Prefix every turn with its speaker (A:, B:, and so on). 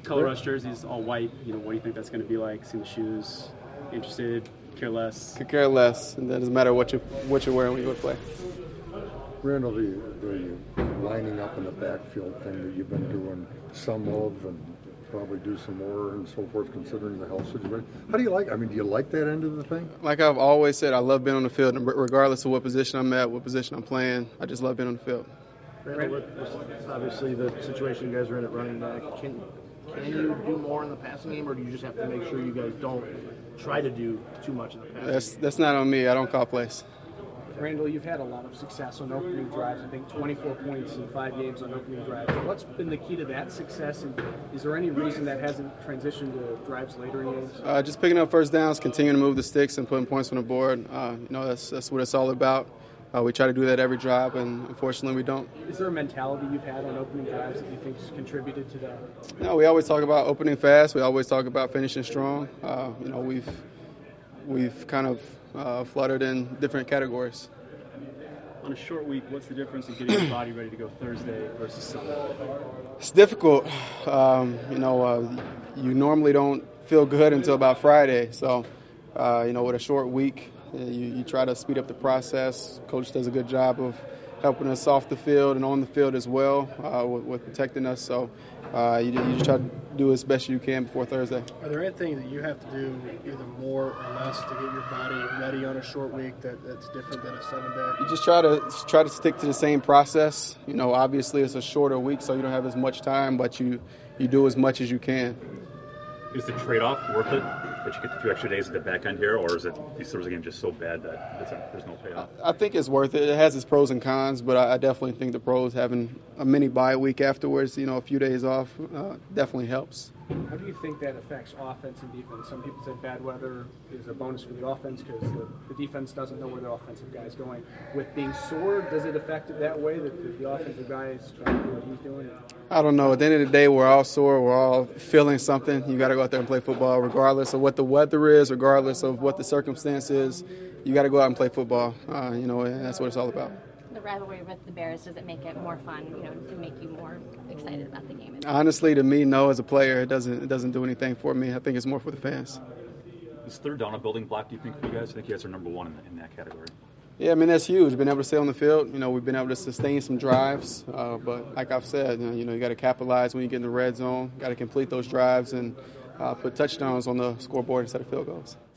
A: color rush jerseys, all white. What do you think that's going to be like? Seeing the shoes, interested, care less?
B: Could care less. It doesn't matter what you're wearing when you go to play.
C: Randall, the lining up in the backfield thing that you've been doing some of and probably do some more and so forth, considering the health situation. How do you like? Do you like that end of the thing?
B: Like I've always said, I love being on the field, regardless of what position I'm at, what position I'm playing. I just love being on the field.
D: Randall, obviously the situation you guys are in at running back. Can you do more in the passing game, or do you just have to make sure you guys don't try to do too much in the passing game?
B: That's not on me. I don't call plays.
E: Randall, you've had a lot of success on opening drives. I think 24 points in 5 games on opening drives. What's been the key to that success, and is there any reason that hasn't transitioned to drives later in games?
B: Just picking up first downs, continuing to move the sticks, and putting points on the board. That's what it's all about. We try to do that every drive, and unfortunately we don't.
E: Is there a mentality you've had on opening drives that you think has contributed to that?
B: No, we always talk about opening fast. We always talk about finishing strong. We've kind of fluttered in different categories.
A: On a short week, what's the difference in getting your body ready to go Thursday versus Sunday?
B: It's difficult. You normally don't feel good until about Friday. So, with a short week, you try to speed up the process. Coach does a good job of helping us off the field and on the field as well with protecting us. So you just try to do as best you can before Thursday.
F: Are there anything that you have to do either more or less to get your body ready on a short week that's different than a 7-day?
B: You just try to stick to the same process. Obviously it's a shorter week, so you don't have as much time, but you do as much as you can.
G: Is the trade-off worth it, that you get the 2 extra days at the back end here, or is it these Thursday games just so bad that there's no payoff?
B: I think it's worth it. It has its pros and cons, but I definitely think the pros having a mini bye week afterwards, a few days off, definitely helps.
E: How do you think that affects offense and defense? Some people say bad weather is a bonus for the offense because the defense doesn't know where the offensive guy is going. With being sore, does it affect it that way, that the offensive guy is trying to do what he's doing?
B: I don't know. At the end of the day, we're all sore. We're all feeling something. You got to go out there and play football regardless of what the weather is, regardless of what the circumstance is. You got to go out and play football, and that's what it's all about.
H: The rivalry with the Bears, does it make it more fun, to make you more excited about the game?
B: Honestly, to me, no. As a player, it doesn't do anything for me. I think it's more for the fans.
G: Is third down a building block, do you think, for you guys? I think you guys are number one in that category.
B: Yeah, that's huge. Being able to stay on the field, we've been able to sustain some drives. But like I've said, you got to capitalize when you get in the red zone. Got to complete those drives and put touchdowns on the scoreboard instead of field goals.